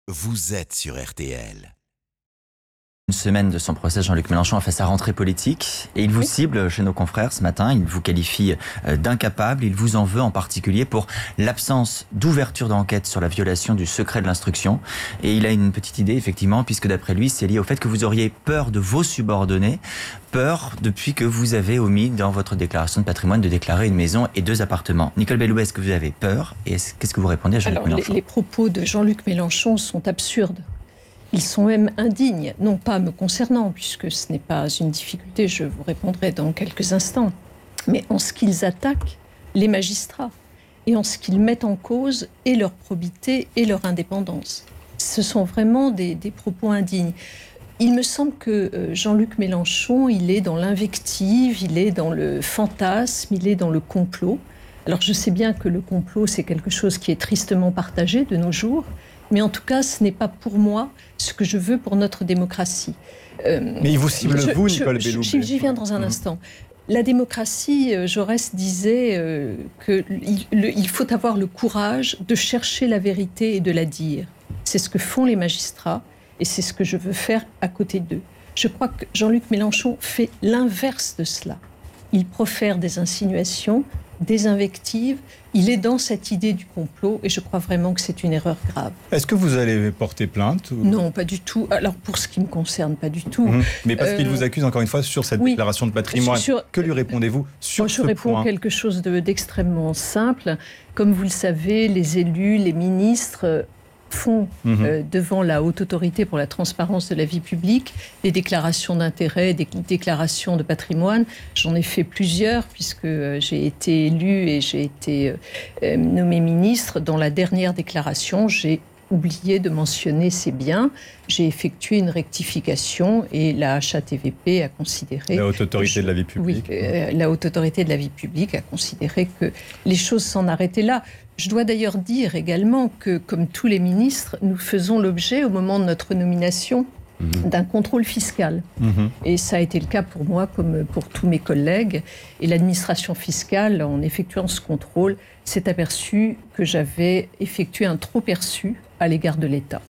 vous êtes sur RTL. Une semaine de son procès, Jean-Luc Mélenchon a fait sa rentrée politique et il vous cible chez nos confrères ce matin. Il vous qualifie d'incapable. Il vous en veut en particulier pour l'absence d'ouverture d'enquête sur la violation du secret de l'instruction. Et il a une petite idée, effectivement, puisque d'après lui, c'est lié au fait que vous auriez peur de vos subordonnés. Peur depuis que vous avez omis dans votre déclaration de patrimoine de déclarer une maison et 2 appartements. Nicole Belloubet, est-ce que vous avez peur? Et qu'est-ce que vous répondez à Jean-Luc Mélenchon? Les propos de Jean-Luc Mélenchon sont absurdes. Ils sont même indignes, non pas me concernant, puisque ce n'est pas une difficulté, je vous répondrai dans quelques instants, mais en ce qu'ils attaquent les magistrats et en ce qu'ils mettent en cause et leur probité et leur indépendance. Ce sont vraiment des propos indignes. Il me semble que Jean-Luc Mélenchon, il est dans l'invective, il est dans le fantasme, il est dans le complot. Alors je sais bien que le complot, c'est quelque chose qui est tristement partagé de nos jours, mais en tout cas, ce n'est pas pour moi ce que je veux pour notre démdémocratie. Mais il vous cible vous, Nicole Belloubet. J'y viens dans un instant. La démocratie, Jaurès disait qu'il faut avoir le courage de chercher la vérité et de la dire. C'est ce que font les magistrats et c'est ce que je veux faire à côté d'eux. Je crois que Jean-Luc Mélenchon fait l'inverse de cela. Il profère des insinuations, des invectives. Il est dans cette idée du complot et je crois vraiment que c'est une erreur grave. Est-ce que vous allez porter plainte ou... Non, pas du tout. Alors, pour ce qui me concerne, pas du tout. Mais parce qu'il vous accuse encore une fois sur cette déclaration de patrimoine. Que lui répondez-vous sur ce point? Je réponds quelque chose d'extrêmement simple. Comme vous le savez, les élus, les ministres font devant la Haute Autorité pour la transparence de la vie publique des déclarations d'intérêt, des déclarations de patrimoine. J'en ai fait plusieurs puisque j'ai été élue et j'ai été nommée ministre. Dans la dernière déclaration, j'ai oublié de mentionner ces biens. J'ai effectué une rectification et la HATVP a considéré... La Haute Autorité de la vie publique. Oui, la Haute Autorité de la vie publique a considéré que les choses s'en arrêtaient là. Je dois d'ailleurs dire également que, comme tous les ministres, nous faisons l'objet, au moment de notre nomination, d'un contrôle fiscal. Et ça a été le cas pour moi, comme pour tous mes collègues. Et l'administration fiscale, en effectuant ce contrôle, s'est aperçue que j'avais effectué un trop-perçu à l'égard de l'État.